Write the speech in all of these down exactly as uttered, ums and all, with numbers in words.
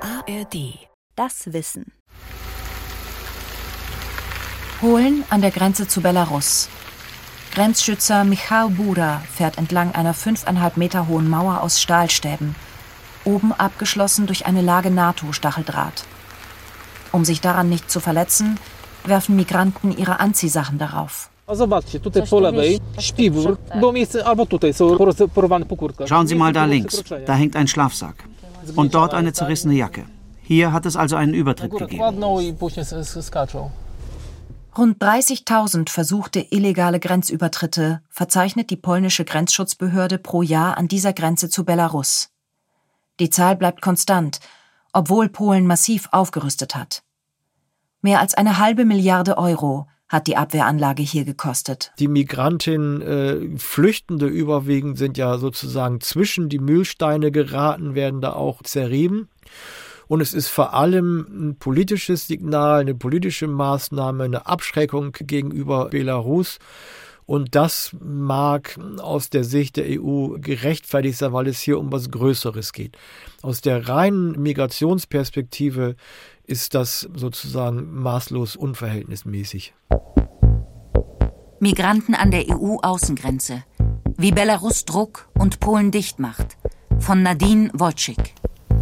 A R D. Das Wissen. Polen an der Grenze zu Belarus. Grenzschützer Michał Buda fährt entlang einer fünfeinhalb Meter hohen Mauer aus Stahlstäben, oben abgeschlossen durch eine Lage NATO-Stacheldraht. Um sich daran nicht zu verletzen, werfen Migranten ihre Anziehsachen darauf. Schauen Sie mal da links, da hängt ein Schlafsack. Und dort eine zerrissene Jacke. Hier hat es also einen Übertritt gegeben. Rund dreißigtausend versuchte illegale Grenzübertritte verzeichnet die polnische Grenzschutzbehörde pro Jahr an dieser Grenze zu Belarus. Die Zahl bleibt konstant, obwohl Polen massiv aufgerüstet hat. Mehr als eine halbe Milliarde Euro hat die Abwehranlage hier gekostet. Die Migrantinnen, äh, Flüchtende überwiegend, sind ja sozusagen zwischen die Mühlsteine geraten, werden da auch zerrieben. Und es ist vor allem ein politisches Signal, eine politische Maßnahme, eine Abschreckung gegenüber Belarus. Und das mag aus der Sicht der E U gerechtfertigt sein, weil es hier um was Größeres geht. Aus der reinen Migrationsperspektive ist das sozusagen maßlos unverhältnismäßig. Migranten an der E U-Außengrenze. Wie Belarus Druck und Polen dicht macht. Von Nadine Wojcik.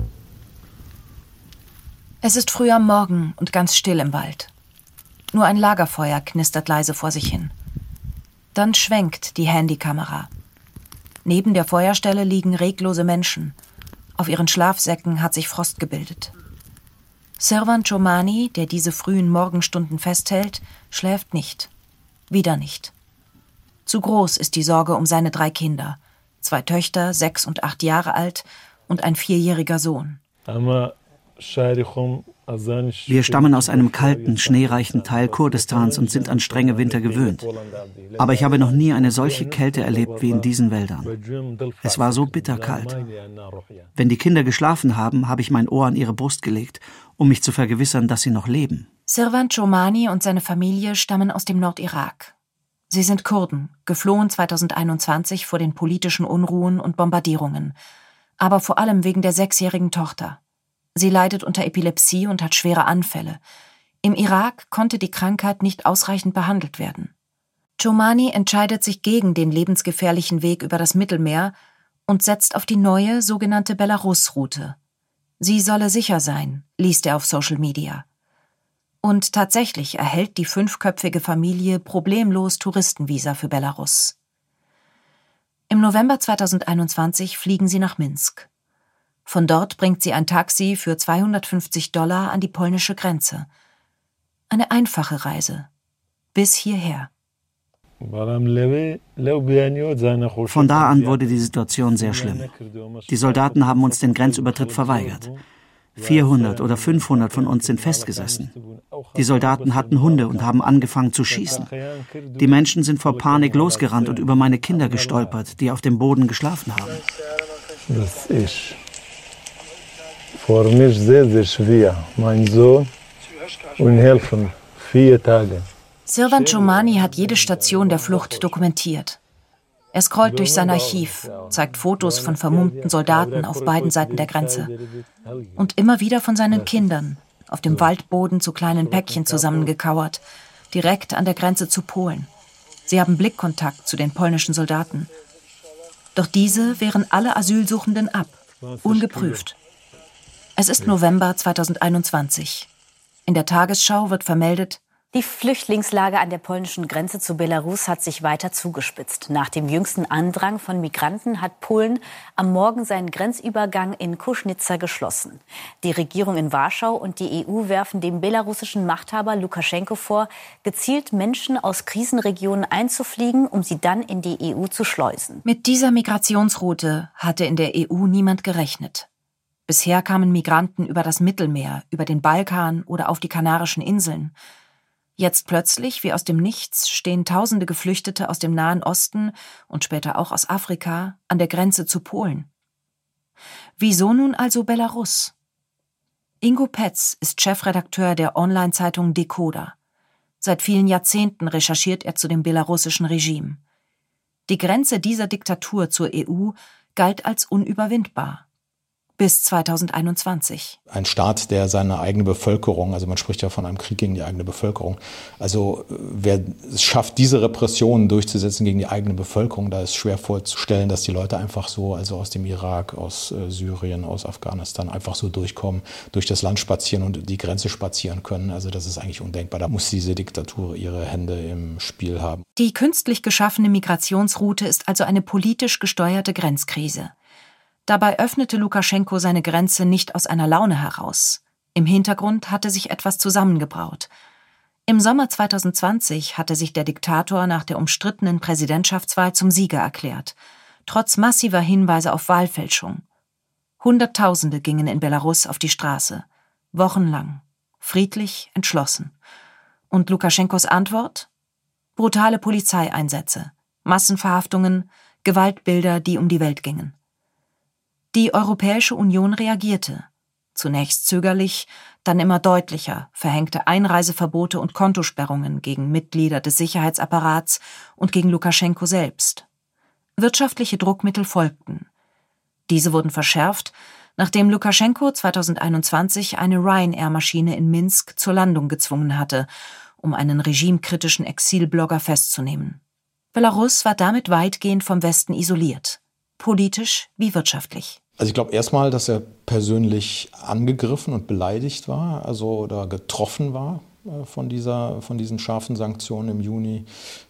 Es ist früh am Morgen und ganz still im Wald. Nur ein Lagerfeuer knistert leise vor sich hin. Dann schwenkt die Handykamera. Neben der Feuerstelle liegen reglose Menschen. Auf ihren Schlafsäcken hat sich Frost gebildet. Servan Chomani, der diese frühen Morgenstunden festhält, schläft nicht. Wieder nicht. Zu groß ist die Sorge um seine drei Kinder. Zwei Töchter, sechs und acht Jahre alt und ein vierjähriger Sohn. Wir stammen aus einem kalten, schneereichen Teil Kurdistans und sind an strenge Winter gewöhnt. Aber ich habe noch nie eine solche Kälte erlebt wie in diesen Wäldern. Es war so bitterkalt. Wenn die Kinder geschlafen haben, habe ich mein Ohr an ihre Brust gelegt, um mich zu vergewissern, dass sie noch leben. Servan Chomani und seine Familie stammen aus dem Nordirak. Sie sind Kurden, geflohen zweitausendeinundzwanzig vor den politischen Unruhen und Bombardierungen. Aber vor allem wegen der sechsjährigen Tochter. Sie leidet unter Epilepsie und hat schwere Anfälle. Im Irak konnte die Krankheit nicht ausreichend behandelt werden. Chomani entscheidet sich gegen den lebensgefährlichen Weg über das Mittelmeer und setzt auf die neue, sogenannte Belarus-Route. Sie solle sicher sein, liest er auf Social Media. Und tatsächlich erhält die fünfköpfige Familie problemlos Touristenvisa für Belarus. Im November zweitausendeinundzwanzig fliegen sie nach Minsk. Von dort bringt sie ein Taxi für zweihundertfünfzig Dollar an die polnische Grenze. Eine einfache Reise. Bis hierher. Von da an wurde die Situation sehr schlimm. Die Soldaten haben uns den Grenzübertritt verweigert. vierhundert oder fünfhundert von uns sind festgesessen. Die Soldaten hatten Hunde und haben angefangen zu schießen. Die Menschen sind vor Panik losgerannt und über meine Kinder gestolpert, die auf dem Boden geschlafen haben. Das ist für mich sehr, sehr schwer. Mein Sohn und helfen vier Tage. Servan Chomani hat jede Station der Flucht dokumentiert. Er scrollt durch sein Archiv, zeigt Fotos von vermummten Soldaten auf beiden Seiten der Grenze. Und immer wieder von seinen Kindern, auf dem Waldboden zu kleinen Päckchen zusammengekauert, direkt an der Grenze zu Polen. Sie haben Blickkontakt zu den polnischen Soldaten. Doch diese wehren alle Asylsuchenden ab, ungeprüft. Es ist November zweitausendeinundzwanzig. In der Tagesschau wird vermeldet: Die Flüchtlingslage an der polnischen Grenze zu Belarus hat sich weiter zugespitzt. Nach dem jüngsten Andrang von Migranten hat Polen am Morgen seinen Grenzübergang in Kuschnica geschlossen. Die Regierung in Warschau und die E U werfen dem belarussischen Machthaber Lukaschenko vor, gezielt Menschen aus Krisenregionen einzufliegen, um sie dann in die E U zu schleusen. Mit dieser Migrationsroute hatte in der E U niemand gerechnet. Bisher kamen Migranten über das Mittelmeer, über den Balkan oder auf die Kanarischen Inseln. Jetzt plötzlich, wie aus dem Nichts, stehen tausende Geflüchtete aus dem Nahen Osten und später auch aus Afrika an der Grenze zu Polen. Wieso nun also Belarus? Ingo Petz ist Chefredakteur der Online-Zeitung Decoder. Seit vielen Jahrzehnten recherchiert er zu dem belarussischen Regime. Die Grenze dieser Diktatur zur E U galt als unüberwindbar. bis zweitausendeinundzwanzig. Ein Staat, der seine eigene Bevölkerung, also man spricht ja von einem Krieg gegen die eigene Bevölkerung, also wer es schafft, diese Repressionen durchzusetzen gegen die eigene Bevölkerung, da ist schwer vorzustellen, dass die Leute einfach so, also aus dem Irak, aus äh, Syrien, aus Afghanistan einfach so durchkommen, durch das Land spazieren und die Grenze spazieren können. Also das ist eigentlich undenkbar. Da muss diese Diktatur ihre Hände im Spiel haben. Die künstlich geschaffene Migrationsroute ist also eine politisch gesteuerte Grenzkrise. Dabei öffnete Lukaschenko seine Grenze nicht aus einer Laune heraus. Im Hintergrund hatte sich etwas zusammengebraut. Im Sommer zweitausendzwanzig hatte sich der Diktator nach der umstrittenen Präsidentschaftswahl zum Sieger erklärt, trotz massiver Hinweise auf Wahlfälschung. Hunderttausende gingen in Belarus auf die Straße, wochenlang, friedlich, entschlossen. Und Lukaschenkos Antwort? Brutale Polizeieinsätze, Massenverhaftungen, Gewaltbilder, die um die Welt gingen. Die Europäische Union reagierte. Zunächst zögerlich, dann immer deutlicher, verhängte Einreiseverbote und Kontosperrungen gegen Mitglieder des Sicherheitsapparats und gegen Lukaschenko selbst. Wirtschaftliche Druckmittel folgten. Diese wurden verschärft, nachdem Lukaschenko zweitausendeinundzwanzig eine Ryanair-Maschine in Minsk zur Landung gezwungen hatte, um einen regimekritischen Exilblogger festzunehmen. Belarus war damit weitgehend vom Westen isoliert. Politisch wie wirtschaftlich. Also ich glaube erstmal, dass er persönlich angegriffen und beleidigt war, also oder getroffen war äh, von dieser, von diesen scharfen Sanktionen im Juni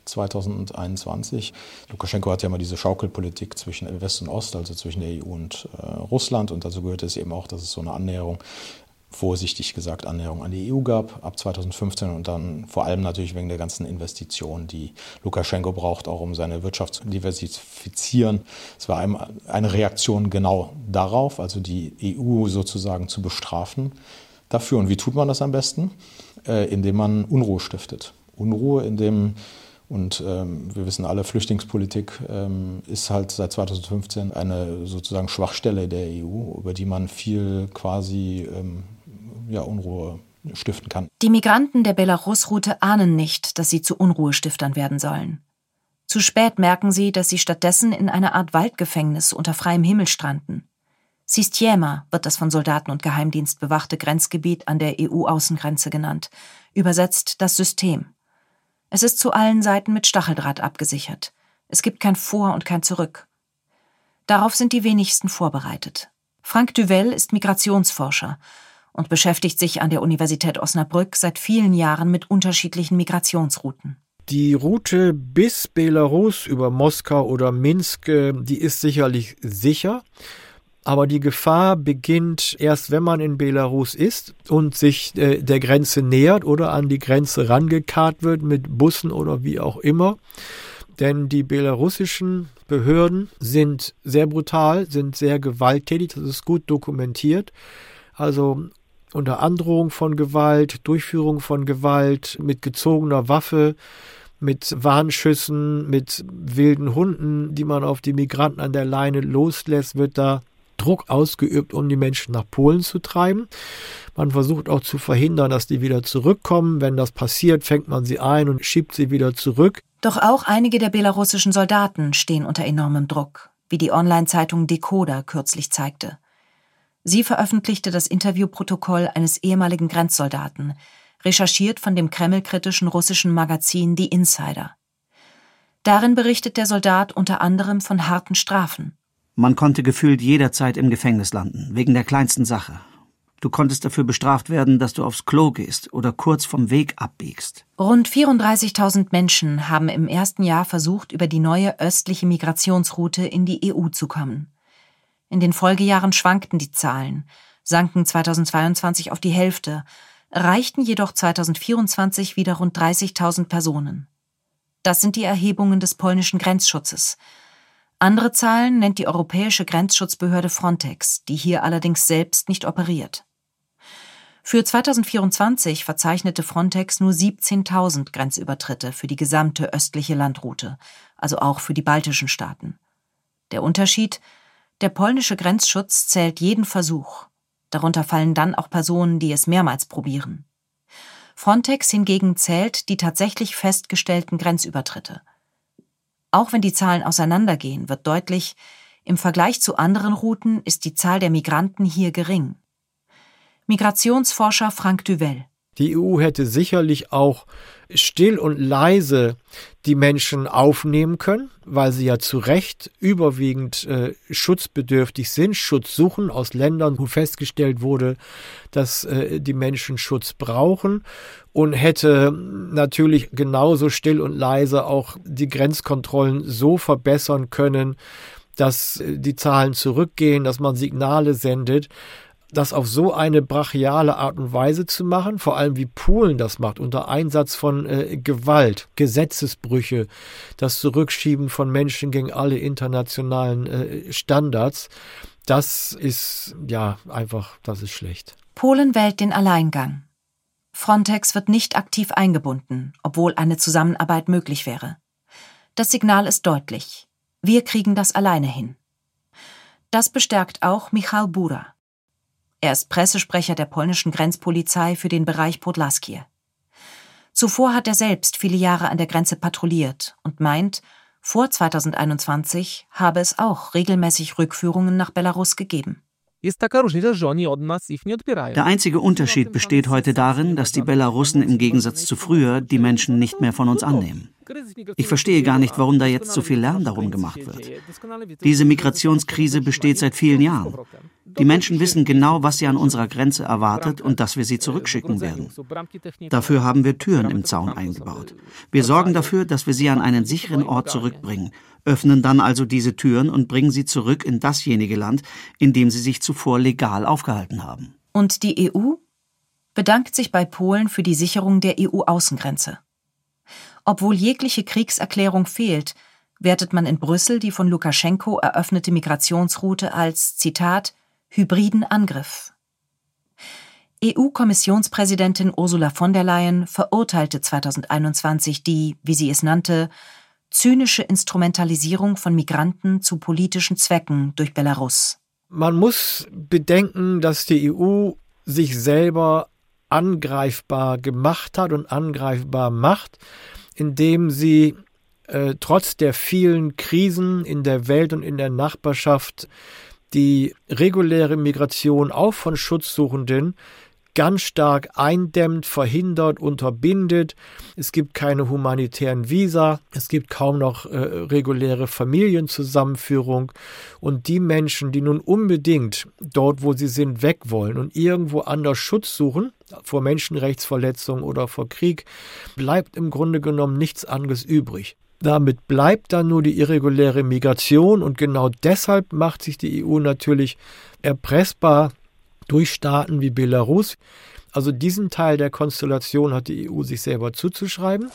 zweitausendeinundzwanzig. Lukaschenko hat ja mal diese Schaukelpolitik zwischen West und Ost, also zwischen der E U und äh, Russland, und dazu gehörte es eben auch, dass es so eine Annäherung, vorsichtig gesagt, Annäherung an die E U gab ab zweitausendfünfzehn und dann vor allem natürlich wegen der ganzen Investitionen, die Lukaschenko braucht, auch um seine Wirtschaft zu diversifizieren. Es war eine Reaktion genau darauf, also die E U sozusagen zu bestrafen dafür. Und wie tut man das am besten? Äh, indem man Unruhe stiftet. Unruhe, indem, und ähm, wir wissen alle, Flüchtlingspolitik ähm, ist halt seit zweitausendfünfzehn eine sozusagen Schwachstelle der E U, über die man viel quasi ähm, ja, Unruhe stiften kann. Die Migranten der Belarus-Route ahnen nicht, dass sie zu Unruhestiftern werden sollen. Zu spät merken sie, dass sie stattdessen in einer Art Waldgefängnis unter freiem Himmel stranden. Sistjema wird das von Soldaten und Geheimdienst bewachte Grenzgebiet an der E U-Außengrenze genannt, übersetzt das System. Es ist zu allen Seiten mit Stacheldraht abgesichert. Es gibt kein Vor und kein Zurück. Darauf sind die wenigsten vorbereitet. Frank Duvel ist Migrationsforscher und beschäftigt sich an der Universität Osnabrück seit vielen Jahren mit unterschiedlichen Migrationsrouten. Die Route bis Belarus über Moskau oder Minsk, die ist sicherlich sicher. Aber die Gefahr beginnt erst, wenn man in Belarus ist und sich äh, der Grenze nähert oder an die Grenze rangekarrt wird mit Bussen oder wie auch immer. Denn die belarussischen Behörden sind sehr brutal, sind sehr gewalttätig, das ist gut dokumentiert. Also unter Androhung von Gewalt, Durchführung von Gewalt, mit gezogener Waffe, mit Warnschüssen, mit wilden Hunden, die man auf die Migranten an der Leine loslässt, wird da Druck ausgeübt, um die Menschen nach Polen zu treiben. Man versucht auch zu verhindern, dass die wieder zurückkommen. Wenn das passiert, fängt man sie ein und schiebt sie wieder zurück. Doch auch einige der belarussischen Soldaten stehen unter enormem Druck, wie die Online-Zeitung Decoder kürzlich zeigte. Sie veröffentlichte das Interviewprotokoll eines ehemaligen Grenzsoldaten, recherchiert von dem kremlkritischen russischen Magazin The Insider. Darin berichtet der Soldat unter anderem von harten Strafen. Man konnte gefühlt jederzeit im Gefängnis landen, wegen der kleinsten Sache. Du konntest dafür bestraft werden, dass du aufs Klo gehst oder kurz vom Weg abbiegst. Rund vierunddreißigtausend Menschen haben im ersten Jahr versucht, über die neue östliche Migrationsroute in die E U zu kommen. In den Folgejahren schwankten die Zahlen, sanken zweitausendzweiundzwanzig auf die Hälfte, erreichten jedoch zweitausendvierundzwanzig wieder rund dreißigtausend Personen. Das sind die Erhebungen des polnischen Grenzschutzes. Andere Zahlen nennt die europäische Grenzschutzbehörde Frontex, die hier allerdings selbst nicht operiert. Für zweitausendvierundzwanzig verzeichnete Frontex nur siebzehntausend Grenzübertritte für die gesamte östliche Landroute, also auch für die baltischen Staaten. Der Unterschied: Der polnische Grenzschutz zählt jeden Versuch. Darunter fallen dann auch Personen, die es mehrmals probieren. Frontex hingegen zählt die tatsächlich festgestellten Grenzübertritte. Auch wenn die Zahlen auseinandergehen, wird deutlich, Im Vergleich zu anderen Routen ist die Zahl der Migranten hier gering. Migrationsforscher Frank Duvel: Die E U hätte sicherlich auch still und leise die Menschen aufnehmen können, weil sie ja zu Recht überwiegend äh, schutzbedürftig sind, Schutz suchen aus Ländern, wo festgestellt wurde, dass äh, die Menschen Schutz brauchen, und hätte natürlich genauso still und leise auch die Grenzkontrollen so verbessern können, dass äh, die Zahlen zurückgehen, dass man Signale sendet. Das auf so eine brachiale Art und Weise zu machen, vor allem wie Polen das macht, unter Einsatz von äh, Gewalt, Gesetzesbrüche, das Zurückschieben von Menschen gegen alle internationalen äh, Standards, das ist, ja, einfach, das ist schlecht. Polen wählt den Alleingang. Frontex wird nicht aktiv eingebunden, obwohl eine Zusammenarbeit möglich wäre. Das Signal ist deutlich: Wir kriegen das alleine hin. Das bestärkt auch Michał Bura. Er ist Pressesprecher der polnischen Grenzpolizei für den Bereich Podlaskie. Zuvor hat er selbst viele Jahre an der Grenze patrouilliert und meint, vor zweitausendeinundzwanzig habe es auch regelmäßig Rückführungen nach Belarus gegeben. Der einzige Unterschied besteht heute darin, dass die Belarussen im Gegensatz zu früher die Menschen nicht mehr von uns annehmen. Ich verstehe gar nicht, warum da jetzt so viel Lärm darum gemacht wird. Diese Migrationskrise besteht seit vielen Jahren. Die Menschen wissen genau, was sie an unserer Grenze erwartet und dass wir sie zurückschicken werden. Dafür haben wir Türen im Zaun eingebaut. Wir sorgen dafür, dass wir sie an einen sicheren Ort zurückbringen, öffnen dann also diese Türen und bringen sie zurück in dasjenige Land, in dem sie sich zuvor legal aufgehalten haben. Und die E U bedankt sich bei Polen für die Sicherung der E U-Außengrenze. Obwohl jegliche Kriegserklärung fehlt, wertet man in Brüssel die von Lukaschenko eröffnete Migrationsroute als, Zitat, hybriden Angriff. E U-Kommissionspräsidentin Ursula von der Leyen verurteilte zweitausendeinundzwanzig die, wie sie es nannte, zynische Instrumentalisierung von Migranten zu politischen Zwecken durch Belarus. Man muss bedenken, dass die E U sich selber angreifbar gemacht hat und angreifbar macht, indem sie äh, trotz der vielen Krisen in der Welt und in der Nachbarschaft die reguläre Migration auch von Schutzsuchenden ganz stark eindämmt, verhindert, unterbindet. Es gibt keine humanitären Visa, es gibt kaum noch äh, reguläre Familienzusammenführung. Und die Menschen, die nun unbedingt dort, wo sie sind, weg wollen und irgendwo anders Schutz suchen, vor Menschenrechtsverletzungen oder vor Krieg, bleibt im Grunde genommen nichts anderes übrig. Damit bleibt dann nur die irreguläre Migration, und genau deshalb macht sich die E U natürlich erpressbar durch Staaten wie Belarus. Also diesen Teil der Konstellation hat die E U sich selber zuzuschreiben.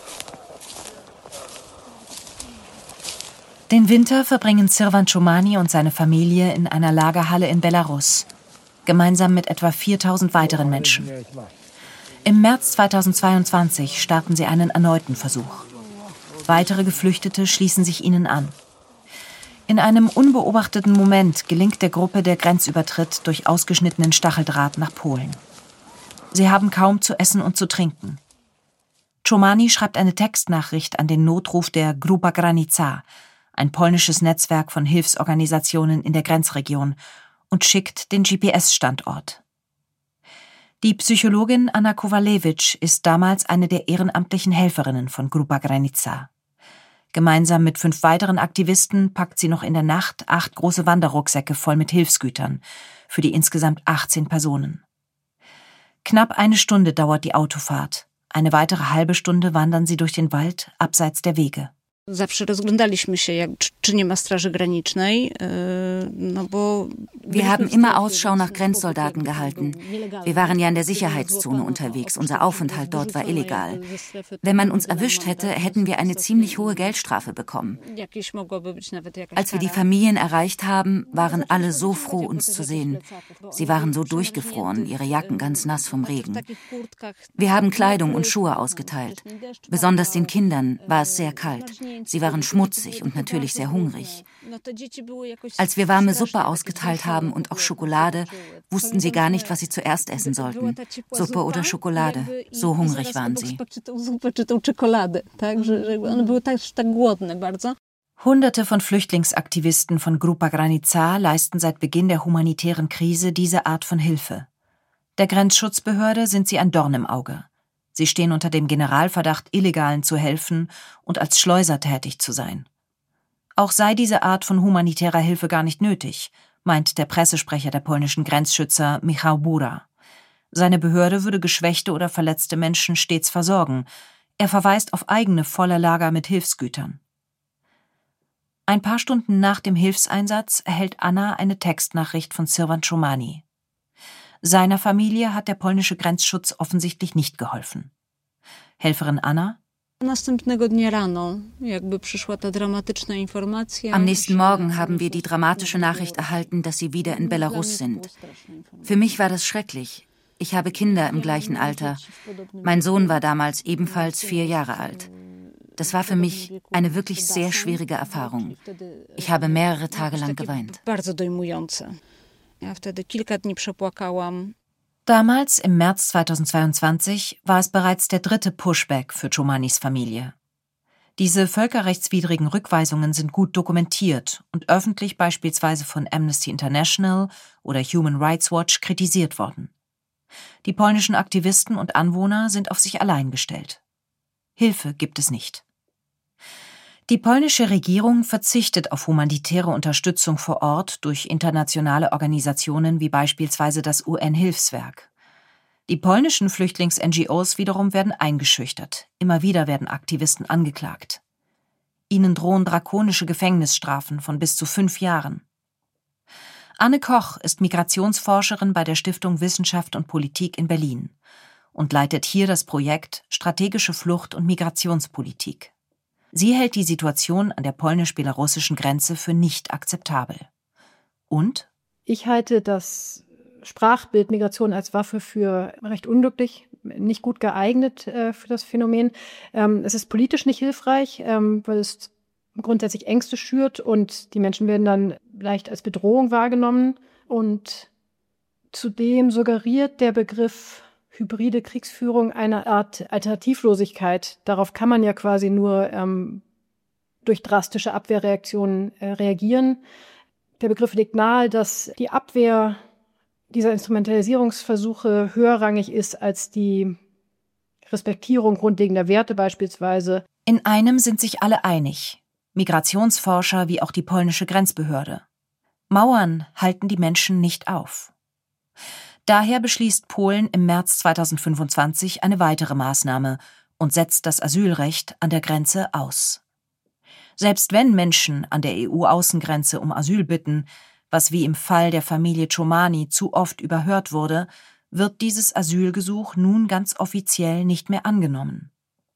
Den Winter verbringen Sirvan Chomani und seine Familie in einer Lagerhalle in Belarus, gemeinsam mit etwa viertausend weiteren Menschen. Im März zweitausendzweiundzwanzig starten sie einen erneuten Versuch. Weitere Geflüchtete schließen sich ihnen an. In einem unbeobachteten Moment gelingt der Gruppe der Grenzübertritt durch ausgeschnittenen Stacheldraht nach Polen. Sie haben kaum zu essen und zu trinken. Chomani schreibt eine Textnachricht an den Notruf der Grupa Granica, ein polnisches Netzwerk von Hilfsorganisationen in der Grenzregion, und schickt den G P S-Standort. Die Psychologin Anna Kowalewicz ist damals eine der ehrenamtlichen Helferinnen von Grupa Granica. Gemeinsam mit fünf weiteren Aktivisten packt sie noch in der Nacht acht große Wanderrucksäcke voll mit Hilfsgütern für die insgesamt achtzehn Personen. Knapp eine Stunde dauert die Autofahrt. Eine weitere halbe Stunde wandern sie durch den Wald abseits der Wege. Wir haben immer Ausschau nach Grenzsoldaten gehalten. Wir waren ja in der Sicherheitszone unterwegs. Unser Aufenthalt dort war illegal. Wenn man uns erwischt hätte, hätten wir eine ziemlich hohe Geldstrafe bekommen. Als wir die Familien erreicht haben, waren alle so froh, uns zu sehen. Sie waren so durchgefroren, ihre Jacken ganz nass vom Regen. Wir haben Kleidung und Schuhe ausgeteilt. Besonders den Kindern war es sehr kalt. Sie waren schmutzig und natürlich sehr hungrig. Als wir warme Suppe ausgeteilt haben und auch Schokolade, wussten sie gar nicht, was sie zuerst essen sollten. Suppe oder Schokolade, so hungrig waren sie. Hunderte von Flüchtlingsaktivisten von Grupa Granica leisten seit Beginn der humanitären Krise diese Art von Hilfe. Der Grenzschutzbehörde sind sie ein Dorn im Auge. Sie stehen unter dem Generalverdacht, Illegalen zu helfen und als Schleuser tätig zu sein. Auch sei diese Art von humanitärer Hilfe gar nicht nötig, meint der Pressesprecher der polnischen Grenzschützer Michał Bura. Seine Behörde würde geschwächte oder verletzte Menschen stets versorgen. Er verweist auf eigene volle Lager mit Hilfsgütern. Ein paar Stunden nach dem Hilfseinsatz erhält Anna eine Textnachricht von Sylwan Szumani. Seiner Familie hat der polnische Grenzschutz offensichtlich nicht geholfen. Helferin Anna: Am nächsten Morgen haben wir die dramatische Nachricht erhalten, dass sie wieder in Belarus sind. Für mich war das schrecklich. Ich habe Kinder im gleichen Alter. Mein Sohn war damals ebenfalls vier Jahre alt. Das war für mich eine wirklich sehr schwierige Erfahrung. Ich habe mehrere Tage lang geweint. Damals, im März zweitausendzweiundzwanzig, war es bereits der dritte Pushback für Szumanis Familie. Diese völkerrechtswidrigen Rückweisungen sind gut dokumentiert und öffentlich beispielsweise von Amnesty International oder Human Rights Watch kritisiert worden. Die polnischen Aktivisten und Anwohner sind auf sich allein gestellt. Hilfe gibt es nicht. Die polnische Regierung verzichtet auf humanitäre Unterstützung vor Ort durch internationale Organisationen wie beispielsweise das U N-Hilfswerk. Die polnischen Flüchtlings-N G Os wiederum werden eingeschüchtert. Immer wieder werden Aktivisten angeklagt. Ihnen drohen drakonische Gefängnisstrafen von bis zu fünf Jahren. Anne Koch ist Migrationsforscherin bei der Stiftung Wissenschaft und Politik in Berlin und leitet hier das Projekt Strategische Flucht- und Migrationspolitik. Sie hält die Situation an der polnisch-belarussischen Grenze für nicht akzeptabel. Und? Ich halte das Sprachbild Migration als Waffe für recht unglücklich, nicht gut geeignet äh, für das Phänomen. Ähm, es ist politisch nicht hilfreich, ähm, weil es grundsätzlich Ängste schürt und die Menschen werden dann leicht als Bedrohung wahrgenommen. Und zudem suggeriert der Begriff hybride Kriegsführung eine Art Alternativlosigkeit. Darauf kann man ja quasi nur ähm, durch drastische Abwehrreaktionen äh, reagieren. Der Begriff legt nahe, dass die Abwehr dieser Instrumentalisierungsversuche höherrangig ist als die Respektierung grundlegender Werte beispielsweise. In einem sind sich alle einig, Migrationsforscher wie auch die polnische Grenzbehörde. Mauern halten die Menschen nicht auf. Daher beschließt Polen im März zweitausendfünfundzwanzig eine weitere Maßnahme und setzt das Asylrecht an der Grenze aus. Selbst wenn Menschen an der E U-Außengrenze um Asyl bitten, was wie im Fall der Familie Szumani zu oft überhört wurde, wird dieses Asylgesuch nun ganz offiziell nicht mehr angenommen.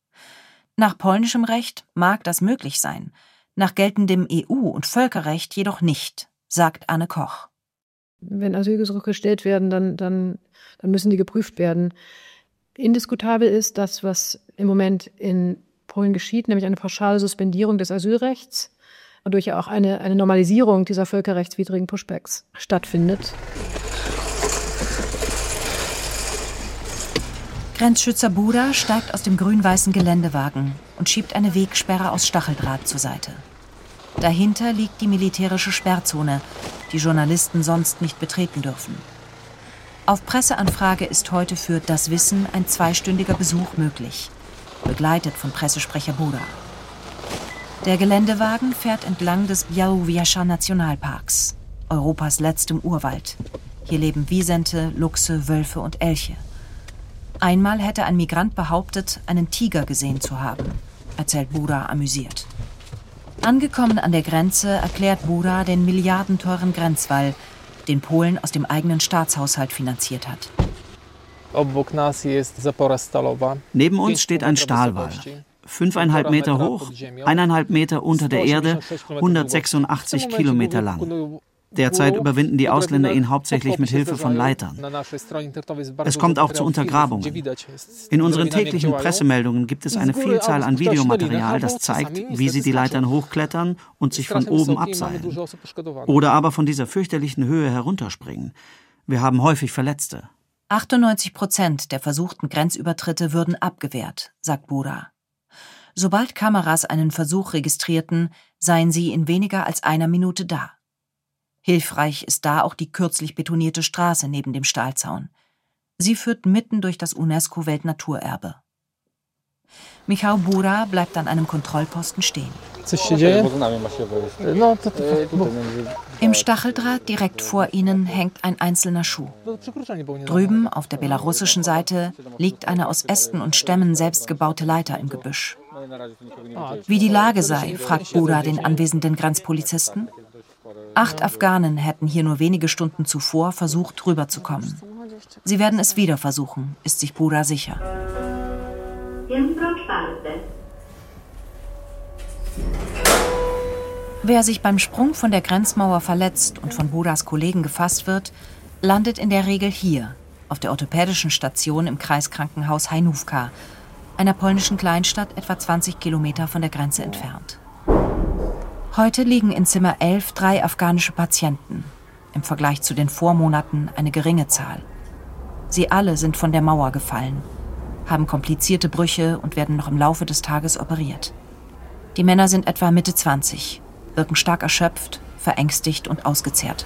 Nach polnischem Recht mag das möglich sein, nach geltendem E U- und Völkerrecht jedoch nicht, sagt Anne Koch. Wenn Asylgesuche gestellt werden, dann, dann, dann müssen die geprüft werden. Indiskutabel ist das, was im Moment in Polen geschieht, nämlich eine pauschale Suspendierung des Asylrechts, wodurch ja auch eine, eine Normalisierung dieser völkerrechtswidrigen Pushbacks stattfindet. Grenzschützer Bura steigt aus dem grün-weißen Geländewagen und schiebt eine Wegsperre aus Stacheldraht zur Seite. Dahinter liegt die militärische Sperrzone, die Journalisten sonst nicht betreten dürfen. Auf Presseanfrage ist heute für Das Wissen ein zweistündiger Besuch möglich, begleitet von Pressesprecher Bura. Der Geländewagen fährt entlang des Białowieża Nationalparks, Europas letztem Urwald. Hier leben Wisente, Luchse, Wölfe und Elche. Einmal hätte ein Migrant behauptet, einen Tiger gesehen zu haben, erzählt Bura amüsiert. Angekommen an der Grenze erklärt Bura den milliardenteuren Grenzwall, den Polen aus dem eigenen Staatshaushalt finanziert hat. Neben uns steht ein Stahlwall, fünfeinhalb Meter hoch, eineinhalb Meter unter der Erde, hundertsechsundachtzig Kilometer lang. Derzeit überwinden die Ausländer ihn hauptsächlich mit Hilfe von Leitern. Es kommt auch zu Untergrabungen. In unseren täglichen Pressemeldungen gibt es eine Vielzahl an Videomaterial, das zeigt, wie sie die Leitern hochklettern und sich von oben abseilen. Oder aber von dieser fürchterlichen Höhe herunterspringen. Wir haben häufig Verletzte. achtundneunzig Prozent der versuchten Grenzübertritte würden abgewehrt, sagt Bura. Sobald Kameras einen Versuch registrierten, seien sie in weniger als einer Minute da. Hilfreich ist da auch die kürzlich betonierte Straße neben dem Stahlzaun. Sie führt mitten durch das UNESCO-Weltnaturerbe. Michał Bura bleibt an einem Kontrollposten stehen. Im Stacheldraht direkt vor ihnen hängt ein einzelner Schuh. Drüben auf der belarussischen Seite liegt eine aus Ästen und Stämmen selbst gebaute Leiter im Gebüsch. Wie die Lage sei, fragt Bura den anwesenden Grenzpolizisten. Acht Afghanen hätten hier nur wenige Stunden zuvor versucht, rüberzukommen. Sie werden es wieder versuchen, ist sich Bura sicher. Wer sich beim Sprung von der Grenzmauer verletzt und von Buras Kollegen gefasst wird, landet in der Regel hier, auf der orthopädischen Station im Kreiskrankenhaus Hajnówka, einer polnischen Kleinstadt etwa zwanzig Kilometer von der Grenze entfernt. Heute liegen in Zimmer elf drei afghanische Patienten, im Vergleich zu den Vormonaten eine geringe Zahl. Sie alle sind von der Mauer gefallen, haben komplizierte Brüche und werden noch im Laufe des Tages operiert. Die Männer sind etwa Mitte zwanzig, wirken stark erschöpft, verängstigt und ausgezehrt.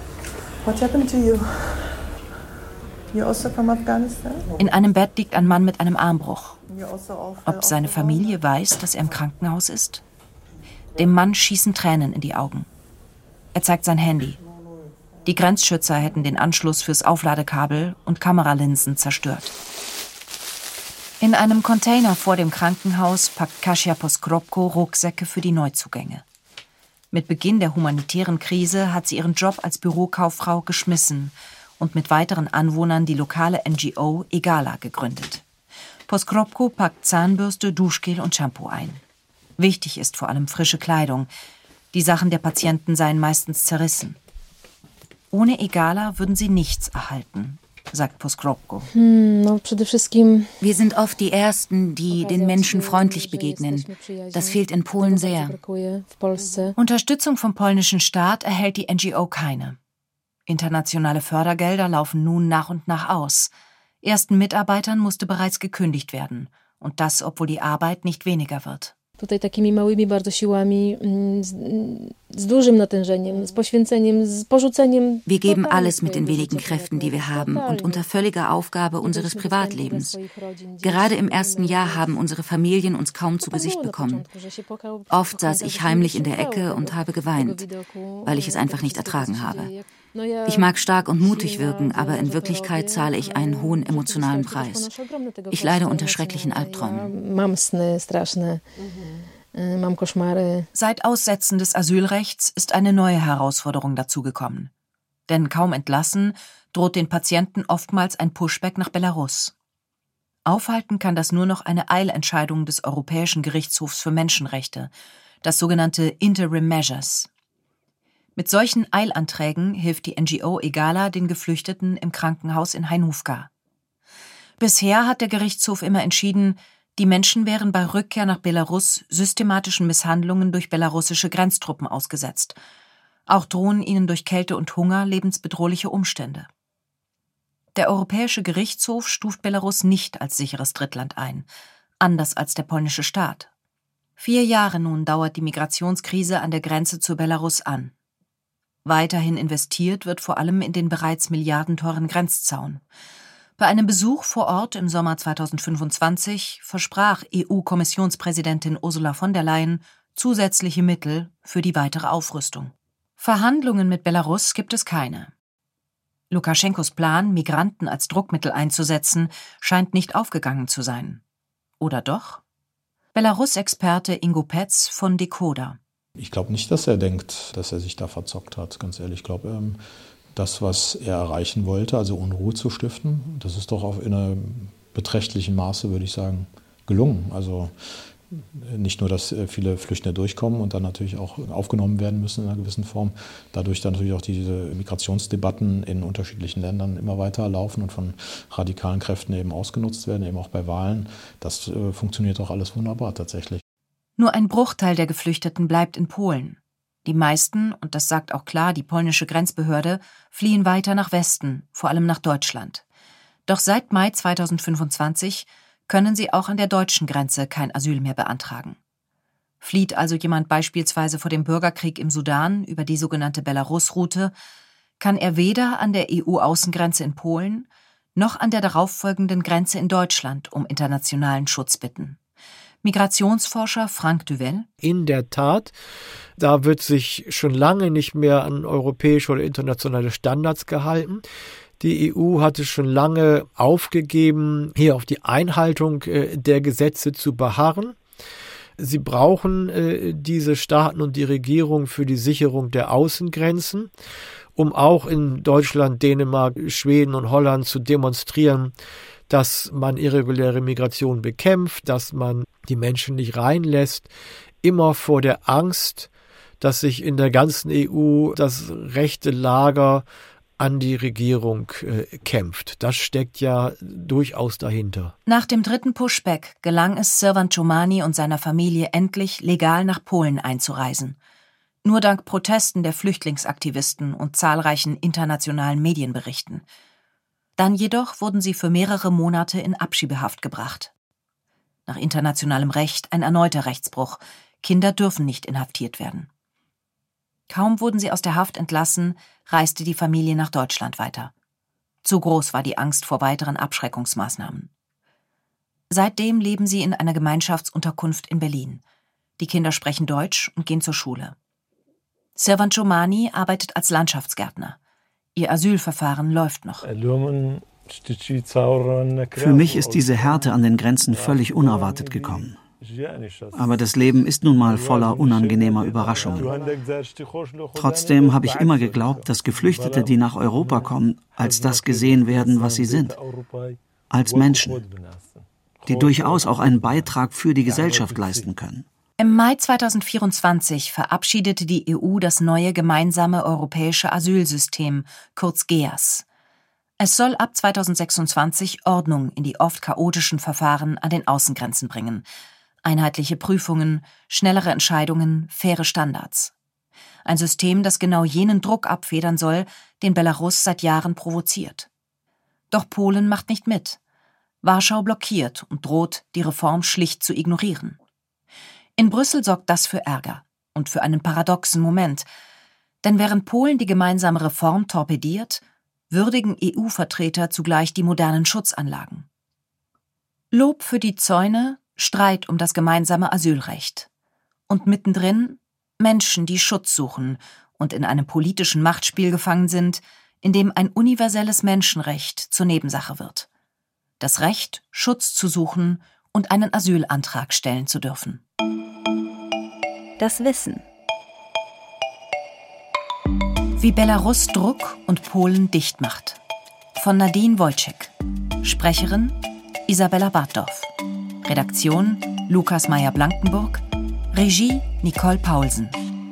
In einem Bett liegt ein Mann mit einem Armbruch. Ob seine Familie weiß, dass er im Krankenhaus ist? Dem Mann schießen Tränen in die Augen. Er zeigt sein Handy. Die Grenzschützer hätten den Anschluss fürs Aufladekabel und Kameralinsen zerstört. In einem Container vor dem Krankenhaus packt Kasia Poskropko Rucksäcke für die Neuzugänge. Mit Beginn der humanitären Krise hat sie ihren Job als Bürokauffrau geschmissen und mit weiteren Anwohnern die lokale N G O Egala gegründet. Poskropko packt Zahnbürste, Duschgel und Shampoo ein. Wichtig ist vor allem frische Kleidung. Die Sachen der Patienten seien meistens zerrissen. Ohne Egala würden sie nichts erhalten, sagt Poskropko. Wir sind oft die Ersten, die den Menschen freundlich begegnen. Das fehlt in Polen sehr. Unterstützung vom polnischen Staat erhält die N G O keine. Internationale Fördergelder laufen nun nach und nach aus. Ersten Mitarbeitern musste bereits gekündigt werden. Und das, obwohl die Arbeit nicht weniger wird. Wir geben alles mit den wenigen Kräften, die wir haben, und unter völliger Aufgabe unseres Privatlebens. Gerade im ersten Jahr haben unsere Familien uns kaum zu Gesicht bekommen. Oft saß ich heimlich in der Ecke und habe geweint, weil ich es einfach nicht ertragen habe. Ich mag stark und mutig wirken, aber in Wirklichkeit zahle ich einen hohen emotionalen Preis. Ich leide unter schrecklichen Albträumen. Seit Aussetzen des Asylrechts ist eine neue Herausforderung dazugekommen. Denn kaum entlassen, droht den Patienten oftmals ein Pushback nach Belarus. Aufhalten kann das nur noch eine Eilentscheidung des Europäischen Gerichtshofs für Menschenrechte, das sogenannte Interim Measures. Mit solchen Eilanträgen hilft die N G O Egala den Geflüchteten im Krankenhaus in Hajnówka. Bisher hat der Gerichtshof immer entschieden, die Menschen wären bei Rückkehr nach Belarus systematischen Misshandlungen durch belarussische Grenztruppen ausgesetzt. Auch drohen ihnen durch Kälte und Hunger lebensbedrohliche Umstände. Der Europäische Gerichtshof stuft Belarus nicht als sicheres Drittland ein, anders als der polnische Staat. Vier Jahre nun dauert die Migrationskrise an der Grenze zu Belarus an. Weiterhin investiert wird vor allem in den bereits milliardenteuren Grenzzaun. Bei einem Besuch vor Ort im Sommer zweitausendfünfundzwanzig versprach E U-Kommissionspräsidentin Ursula von der Leyen zusätzliche Mittel für die weitere Aufrüstung. Verhandlungen mit Belarus gibt es keine. Lukaschenkos Plan, Migranten als Druckmittel einzusetzen, scheint nicht aufgegangen zu sein. Oder doch? Belarus-Experte Ingo Petz von Decoder. Ich glaube nicht, dass er denkt, dass er sich da verzockt hat, ganz ehrlich. Ich glaube, ähm, das, was er erreichen wollte, also Unruhe zu stiften, das ist doch auf in einem beträchtlichen Maße, würde ich sagen, gelungen. Also nicht nur, dass viele Flüchtlinge durchkommen und dann natürlich auch aufgenommen werden müssen in einer gewissen Form, dadurch dann natürlich auch diese Migrationsdebatten in unterschiedlichen Ländern immer weiter laufen und von radikalen Kräften eben ausgenutzt werden, eben auch bei Wahlen. Das äh, funktioniert auch alles wunderbar tatsächlich. Nur ein Bruchteil der Geflüchteten bleibt in Polen. Die meisten, und das sagt auch klar die polnische Grenzbehörde, fliehen weiter nach Westen, vor allem nach Deutschland. Doch seit Mai zweitausendfünfundzwanzig können sie auch an der deutschen Grenze kein Asyl mehr beantragen. Flieht also jemand beispielsweise vor dem Bürgerkrieg im Sudan über die sogenannte Belarus-Route, kann er weder an der E U-Außengrenze in Polen noch an der darauffolgenden Grenze in Deutschland um internationalen Schutz bitten. Migrationsforscher Frank Duvel: In der Tat, da wird sich schon lange nicht mehr an europäische oder internationale Standards gehalten. Die E U hatte schon lange aufgegeben, hier auf die Einhaltung äh, der Gesetze zu beharren. Sie brauchen äh, diese Staaten und die Regierung für die Sicherung der Außengrenzen, um auch in Deutschland, Dänemark, Schweden und Holland zu demonstrieren, dass man irreguläre Migration bekämpft, dass man die Menschen nicht reinlässt, immer vor der Angst, dass sich in der ganzen E U das rechte Lager an die Regierung äh, kämpft. Das steckt ja durchaus dahinter. Nach dem dritten Pushback gelang es Servan Cumani und seiner Familie endlich, legal nach Polen einzureisen. Nur dank Protesten der Flüchtlingsaktivisten und zahlreichen internationalen Medienberichten. Dann jedoch wurden sie für mehrere Monate in Abschiebehaft gebracht. Nach internationalem Recht ein erneuter Rechtsbruch. Kinder dürfen nicht inhaftiert werden. Kaum wurden sie aus der Haft entlassen, reiste die Familie nach Deutschland weiter. Zu groß war die Angst vor weiteren Abschreckungsmaßnahmen. Seitdem leben sie in einer Gemeinschaftsunterkunft in Berlin. Die Kinder sprechen Deutsch und gehen zur Schule. Servan Cumani arbeitet als Landschaftsgärtner. Ihr Asylverfahren läuft noch. Für mich ist diese Härte an den Grenzen völlig unerwartet gekommen. Aber das Leben ist nun mal voller unangenehmer Überraschungen. Trotzdem habe ich immer geglaubt, dass Geflüchtete, die nach Europa kommen, als das gesehen werden, was sie sind. Als Menschen, die durchaus auch einen Beitrag für die Gesellschaft leisten können. Im Mai zweitausendvierundzwanzig verabschiedete die E U das neue gemeinsame europäische Asylsystem, kurz G E A S. Es soll ab zweitausendsechsundzwanzig Ordnung in die oft chaotischen Verfahren an den Außengrenzen bringen. Einheitliche Prüfungen, schnellere Entscheidungen, faire Standards. Ein System, das genau jenen Druck abfedern soll, den Belarus seit Jahren provoziert. Doch Polen macht nicht mit. Warschau blockiert und droht, die Reform schlicht zu ignorieren. In Brüssel sorgt das für Ärger und für einen paradoxen Moment. Denn während Polen die gemeinsame Reform torpediert, würdigen E U-Vertreter zugleich die modernen Schutzanlagen. Lob für die Zäune, Streit um das gemeinsame Asylrecht. Und mittendrin Menschen, die Schutz suchen und in einem politischen Machtspiel gefangen sind, in dem ein universelles Menschenrecht zur Nebensache wird. Das Recht, Schutz zu suchen und einen Asylantrag stellen zu dürfen. Das Wissen. Wie Belarus Druck und Polen dicht macht. Von Nadine Wojcik. Sprecherin Isabella Bartdorf. Redaktion Lukas Meyer-Blankenburg. Regie Nicole Paulsen.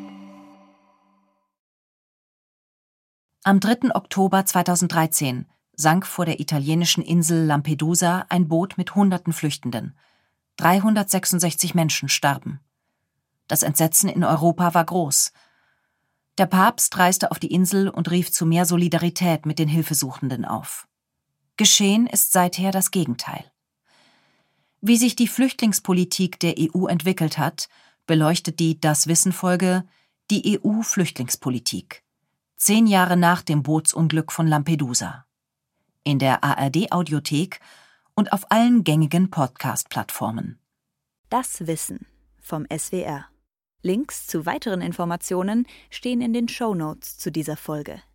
Am dritten Oktober zweitausenddreizehn sank vor der italienischen Insel Lampedusa ein Boot mit hunderten Flüchtenden. dreihundertsechsundsechzig Menschen starben. Das Entsetzen in Europa war groß. Der Papst reiste auf die Insel und rief zu mehr Solidarität mit den Hilfesuchenden auf. Geschehen ist seither das Gegenteil. Wie sich die Flüchtlingspolitik der E U entwickelt hat, beleuchtet die Das Wissen-Folge Die E U-Flüchtlingspolitik. Zehn Jahre nach dem Bootsunglück von Lampedusa. In der A R D-Audiothek und auf allen gängigen Podcast-Plattformen. Das Wissen vom S W R. Links zu weiteren Informationen stehen in den Shownotes zu dieser Folge.